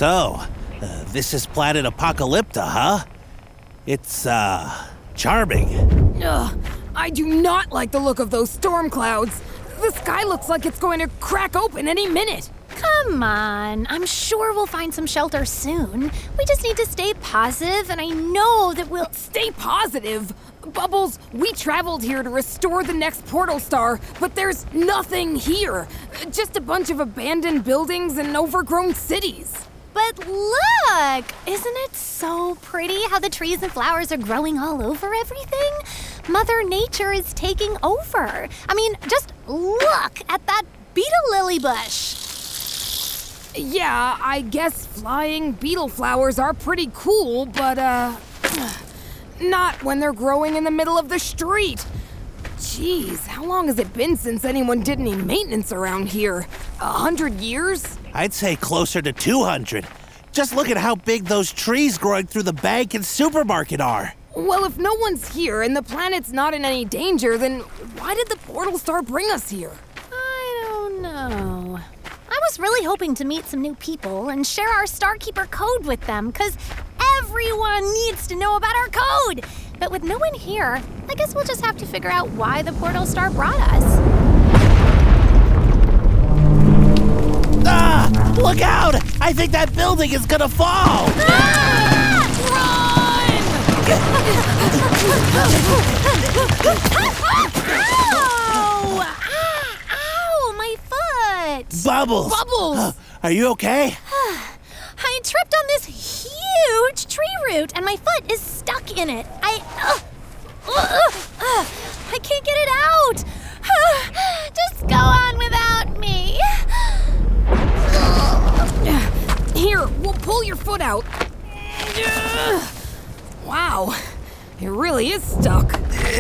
So, this is Planet Apocalypta, huh? It's, charming. Ugh, I do not like the look of those storm clouds. The sky looks like it's going to crack open any minute. Come on, I'm sure we'll find some shelter soon. We just need to stay positive, and I know that we'll... Stay positive? Bubbles, we traveled here to restore the next portal star, but there's nothing here. Just a bunch of abandoned buildings and overgrown cities. But look! Isn't it so pretty how the trees and flowers are growing all over everything? Mother Nature is taking over. I mean, just look at that beetle lily bush. Yeah, I guess flying beetle flowers are pretty cool, but, not when they're growing in the middle of the street. Jeez, how long has it been since anyone did any maintenance around here? 100 years? I'd say closer to 200. Just look at how big those trees growing through the bank and supermarket are. Well, if no one's here and the planet's not in any danger, then why did the portal star bring us here? I don't know. I was really hoping to meet some new people and share our Starkeeper code with them, because everyone needs to know about our code. But with no one here, I guess we'll just have to figure out why the portal star brought us. Ah! Look out! I think that building is gonna fall! Ow! Ow! My foot! Bubbles! Bubbles! Are you okay? I tripped on this huge tree root, and my foot is stuck in it. I can't get it out. Just go on without me. Here, we'll pull your foot out. Wow, it really is stuck.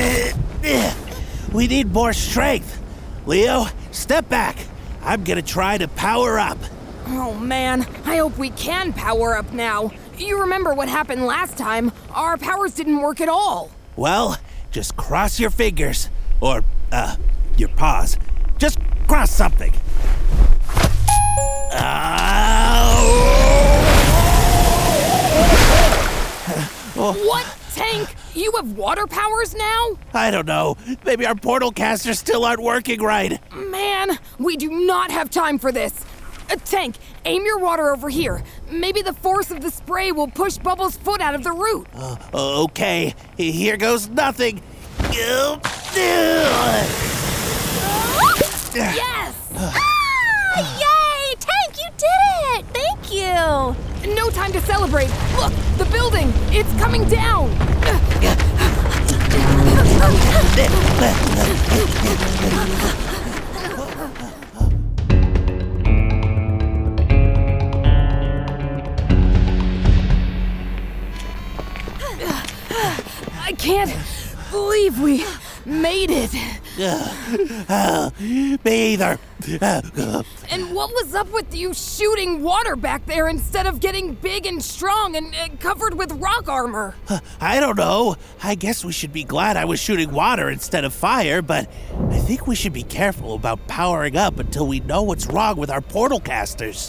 We need more strength. Leo, step back. I'm gonna try to power up. Oh man, I hope we can power up now. You remember what happened last time? Our powers didn't work at all. Well, just cross your fingers. Or, your paws. Just cross something. What, Tank? You have water powers now? I don't know. Maybe our portal casters still aren't working right. Man, we do not have time for this. Tank, aim your water over here. Maybe the force of the spray will push Bubbles' foot out of the root. Okay, here goes nothing. Yes! Yay! Tank, you did it! Thank you! No time to celebrate. Look, the building, it's coming down. I can't believe we made it. Me either. And what was up with you shooting water back there instead of getting big and strong and covered with rock armor? I don't know. I guess we should be glad I was shooting water instead of fire, but I think we should be careful about powering up until we know what's wrong with our portal casters.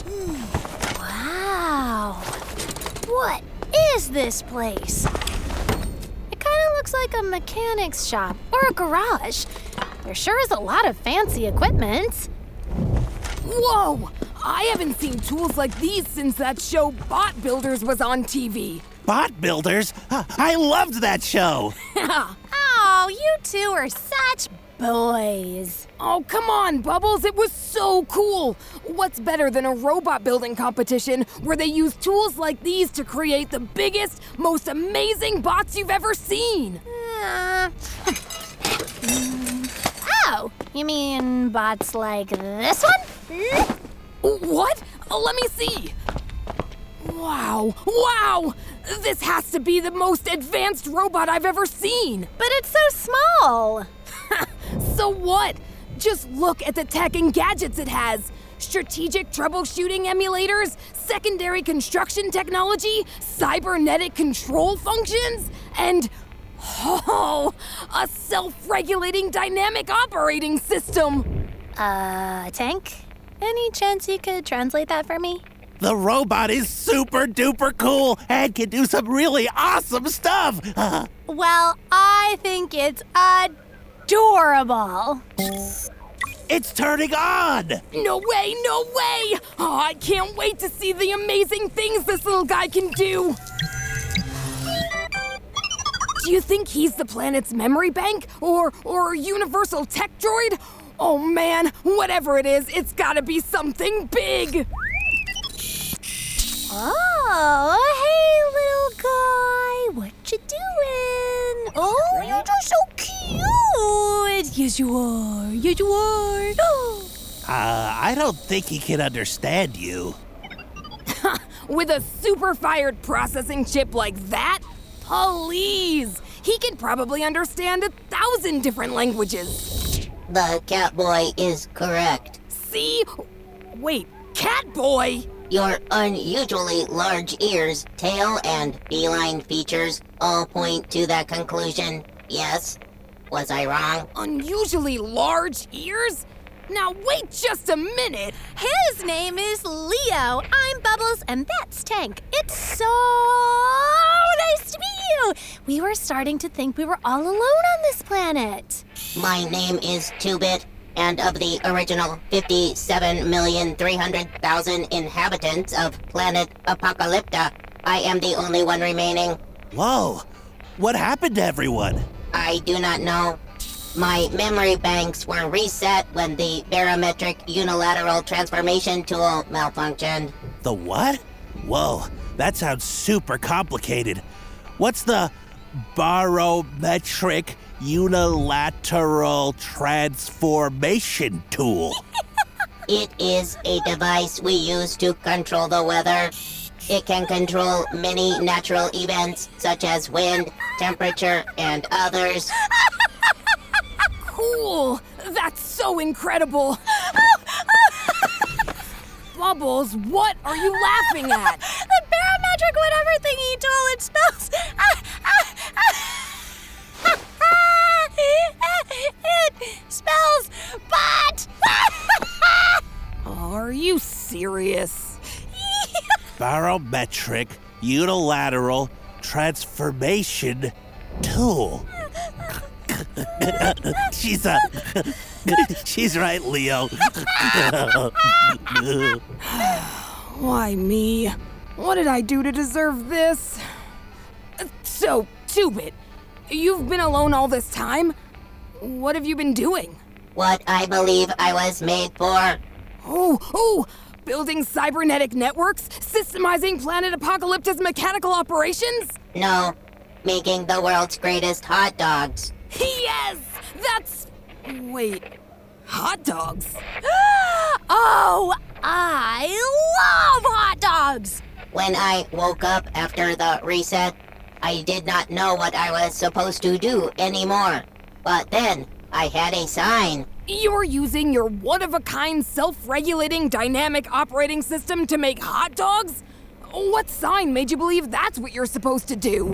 Wow. What is this place? Looks like a mechanic's shop or a garage. There sure is a lot of fancy equipment. Whoa! I haven't seen tools like these since that show Bot Builders was on TV. Bot Builders? I loved that show. Oh, you two are such boys. Oh, come on, Bubbles. It was so cool. What's better than a robot building competition where they use tools like these to create the biggest, most amazing bots you've ever seen? Oh, you mean bots like this one? What? Let me see. Wow. Wow! This has to be the most advanced robot I've ever seen. But it's so small. So what? Just look at the tech and gadgets it has. Strategic troubleshooting emulators, secondary construction technology, cybernetic control functions, and, a self-regulating dynamic operating system. Tank? Any chance you could translate that for me? The robot is super duper cool and can do some really awesome stuff. Well, I think it's adorable. It's turning on. No way, no way! Oh, I can't wait to see the amazing things this little guy can do. Do you think he's the planet's memory bank or universal tech droid? Oh man, whatever it is, it's gotta be something big. Oh, hey, little guy. What you doing? Oh, you're just so cute. Yes, you are. Yes, you are. I don't think he can understand you. With a super fired processing chip like that? Please! He could probably understand 1,000 different languages. The Catboy is correct. See? Wait, Catboy? Your unusually large ears, tail, and feline features all point to that conclusion. Yes? Was I wrong? Unusually large ears? Now wait just a minute. His name is Leo. I'm Bubbles, and that's Tank. It's so nice to meet you. We were starting to think we were all alone on this planet. My name is 2-Bit, and of the original 57,300,000 inhabitants of planet Apocalypta, I am the only one remaining. Whoa, what happened to everyone? I do not know. My memory banks were reset when the barometric unilateral transformation tool malfunctioned. The what? Whoa, that sounds super complicated. What's the barometric unilateral transformation tool? It is a device we use to control the weather. It can control many natural events such as wind, temperature, and others. Cool! That's so incredible! Bubbles, what are you laughing at? The barometric whatever thingy tool, it spells... it spells butt! Are you serious? Barometric unilateral transformation tool. She's right, Leo. Why me? What did I do to deserve this? So, 2-Bit, you've been alone all this time? What have you been doing? What I believe I was made for. Oh, building cybernetic networks? Systemizing Planet Apocalypta's mechanical operations? No, making the world's greatest hot dogs. Yes! That's... Wait, hot dogs? Oh, I love hot dogs! When I woke up after the reset, I did not know what I was supposed to do anymore. But then, I had a sign. You're using your one-of-a-kind self-regulating dynamic operating system to make hot dogs? What sign made you believe that's what you're supposed to do?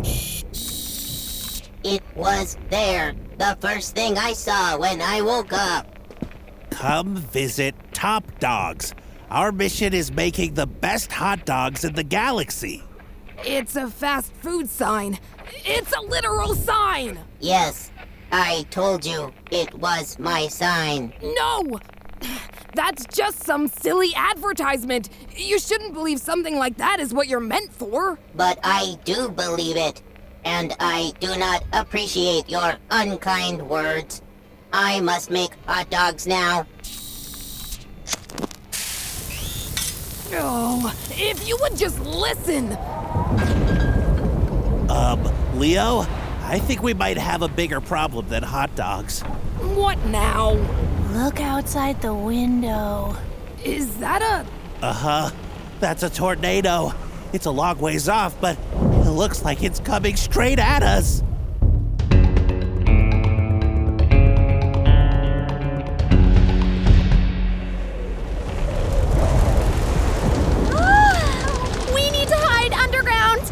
It was there, the first thing I saw when I woke up. Come visit Top Dogs. Our mission is making the best hot dogs in the galaxy. It's a fast food sign. It's a literal sign! Yes, I told you it was my sign. No! That's just some silly advertisement. You shouldn't believe something like that is what you're meant for. But I do believe it, and I do not appreciate your unkind words. I must make hot dogs now. Oh, if you would just listen! Leo, I think we might have a bigger problem than hot dogs. What now? Look outside the window. Is that a... Uh-huh. That's a tornado. It's a long ways off, but it looks like it's coming straight at us. We need to hide underground.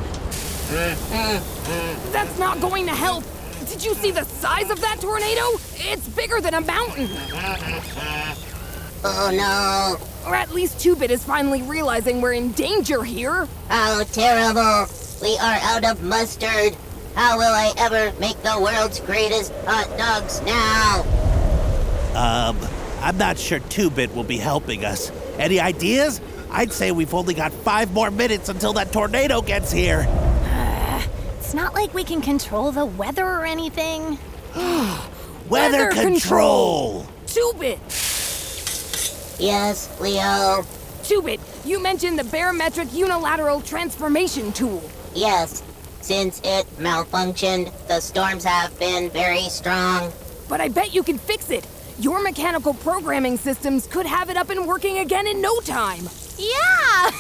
That's not going to help. Did you see the size of that tornado? It's bigger than a mountain. Oh no, Or at least Two-Bit is finally realizing we're in danger here. How terrible! We are out of mustard. How will I ever make the world's greatest hot dogs now? I'm not sure Two-Bit will be helping us. Any ideas? I'd say we've only got 5 more minutes until that tornado gets here. It's not like we can control the weather or anything. Weather control! Two-Bit! Yes, Leo. Two-Bit, you mentioned the barometric unilateral transformation tool. Yes. Since it malfunctioned, the storms have been very strong. But I bet you can fix it. Your mechanical programming systems could have it up and working again in no time. Yeah!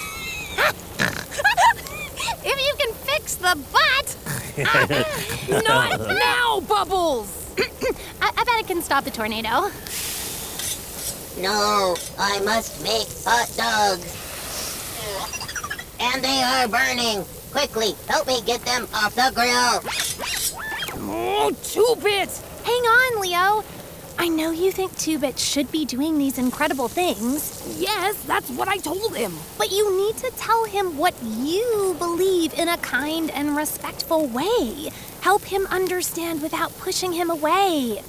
If you can fix the butt! Not now, Bubbles! I bet it can stop the tornado. No, I must make hot dogs. And they are burning. Quickly, help me get them off the grill. Oh, Two-Bit! Hang on, Leo. I know you think Two-Bit should be doing these incredible things, Yes, that's what I told him. but you need to tell him what you believe in a kind and respectful way. Help him understand without pushing him away.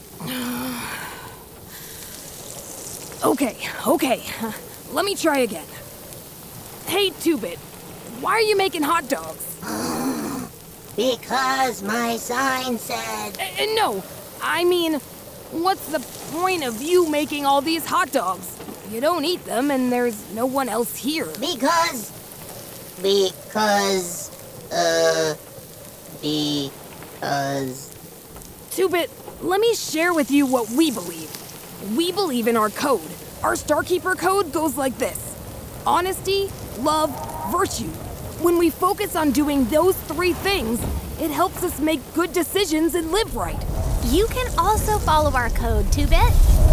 Okay. Let me try again. Hey, Two-Bit, why are you making hot dogs? Because my sign said... No, I mean, what's the point of you making all these hot dogs? You don't eat them, and there's no one else here. Because... Two-Bit, let me share with you what we believe. We believe in our code. Our Starkeeper code goes like this: honesty, love, virtue. When we focus on doing those 3 things, it helps us make good decisions and live right. You can also follow our code, Two-Bit.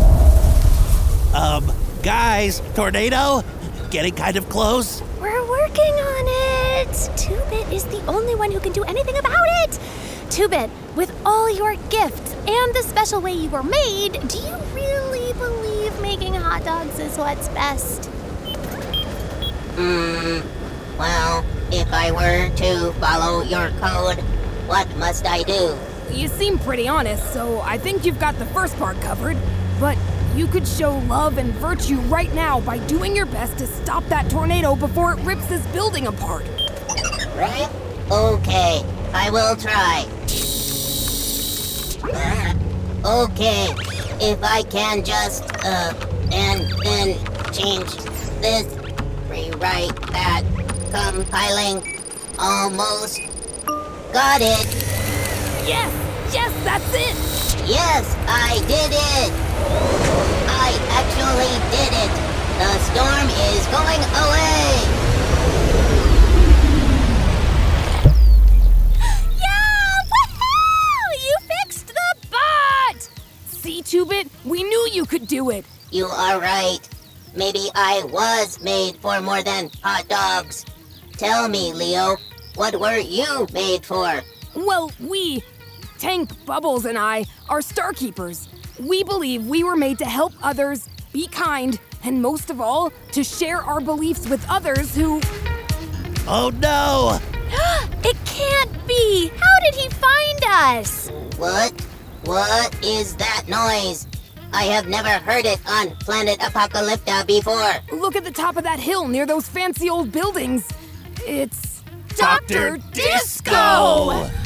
Guys, tornado? Getting kind of close? We're working on it. Two-Bit is the only one who can do anything about it. Two-Bit, with all your gifts and the special way you were made, do you really believe making hot dogs is what's best? Well, if I were to follow your code, what must I do? You seem pretty honest, so I think you've got the first part covered. But you could show love and virtue right now by doing your best to stop that tornado before it rips this building apart. Right? Okay, I will try. Okay, if I can just, and then change this, rewrite that, compiling, almost, got it. Yes, that's it. Yes, I did it. I actually did it. The storm is going away. Yeah! Woohoo! You fixed the butt! See, Two-Bit, we knew you could do it. You are right. Maybe I was made for more than hot dogs. Tell me, Leo, what were you made for? Well, we, Tank, Bubbles, and I, are Starkeepers. We believe we were made to help others, be kind, and most of all, to share our beliefs with others who... Oh no! It can't be! How did he find us? What? What is that noise? I have never heard it on Planet Apocalypta before. Look at the top of that hill near those fancy old buildings. It's... Dr. Disco!